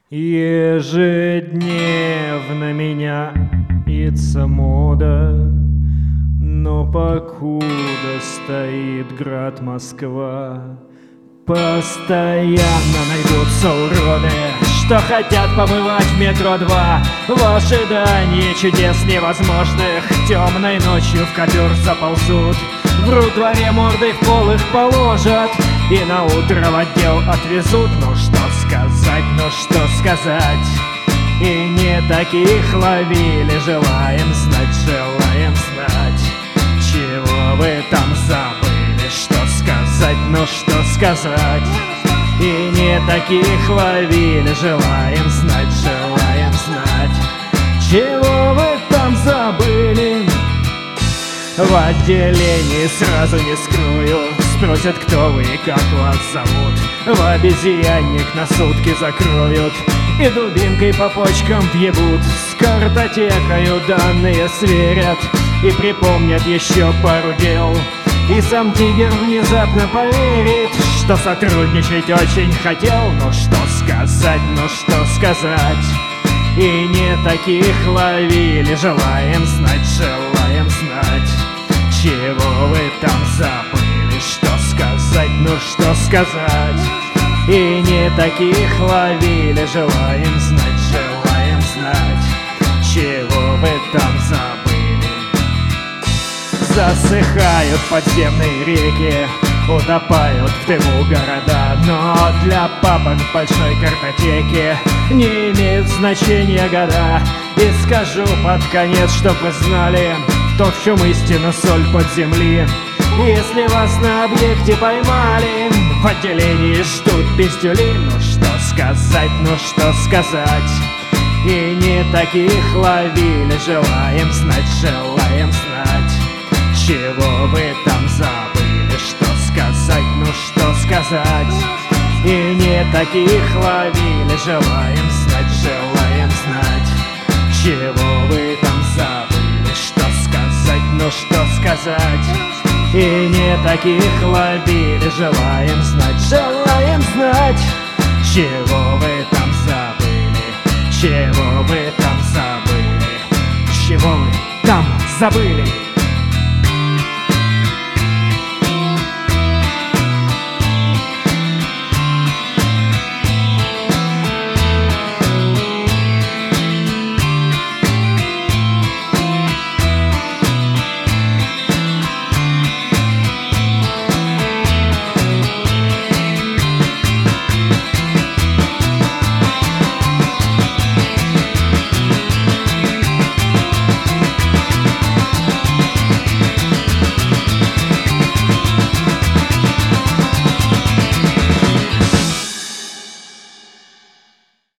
Ежедневно меняется мода, но покуда стоит град Москва, постоянно найдутся уроды, что хотят побывать в метро 2 в ожидании чудес невозможных. Темной ночью в ковер заползут, в дворе мордой в пол их положат и на утро в отдел отвезут. Ну что сказать, ну что сказать, и не таких ловили. Желаем знать, чего вы там забыли. Что сказать, ну что сказать, и не таких ловили. Желаем знать, чего вы там забыли. В отделении сразу не скрою, спросят, кто вы и как вас зовут. В обезьянник на сутки закроют и дубинкой по почкам въебут. С картотекою данные сверят и припомнят еще пару дел. И сам тигр внезапно поверит, что сотрудничать очень хотел. Ну что сказать, ну что сказать, и не таких ловили. Желаем знать, чего вы там забыли. Что сказать, ну что сказать, и не таких ловили. Желаем знать, чего вы там забыли. Засыхают подземные реки, утопают в дыму города, но для папок в большой картотеке не имеют значения года. И скажу под конец, чтоб вы знали, то, в чем истина, соль под земли. Если вас на объекте поймали, в отделении ждут пиздюли. Ну что сказать, ну что сказать, и не таких ловили. Желаем знать, чего вы там забыли. Что сказать, ну что сказать, и не таких ловили. Желаем знать, чего вы там забыли. Что сказать, ну что сказать, и не таких ловили. Желаем знать, чего вы там забыли. Чего вы там забыли. Чего вы там забыли.